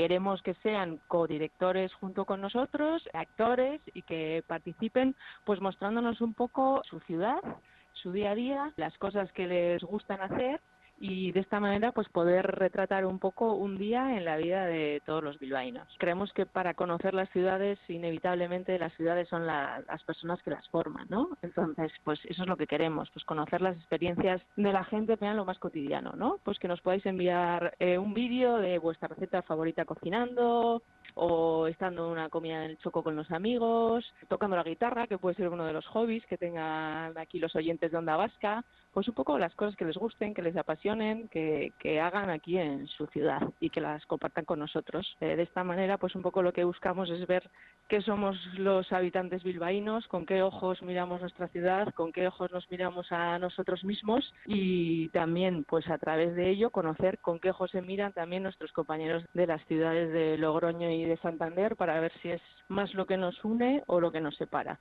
queremos que sean codirectores junto con nosotros, actores, y que participen pues mostrándonos un poco su ciudad, su día a día, las cosas que les gustan hacer, y de esta manera pues poder retratar un poco un día en la vida de todos los bilbaínos. Creemos que para conocer las ciudades, inevitablemente las ciudades son las personas que las forman, ¿no? Entonces, pues eso es lo que queremos, pues conocer las experiencias de la gente, vean lo más cotidiano, ¿no? Pues que nos podáis enviar un vídeo de vuestra receta favorita cocinando, o estando en una comida en el Choco con los amigos, tocando la guitarra, que puede ser uno de los hobbies que tengan aquí los oyentes de Onda Vasca, pues un poco las cosas que les gusten, que les apasionen, que hagan aquí en su ciudad y que las compartan con nosotros. De esta manera, pues un poco lo que buscamos es ver qué somos los habitantes bilbaínos, con qué ojos miramos nuestra ciudad, con qué ojos nos miramos a nosotros mismos, y también pues a través de ello conocer con qué ojos se miran también nuestros compañeros de las ciudades de Logroño y de Santander, para ver si es más lo que nos une o lo que nos separa.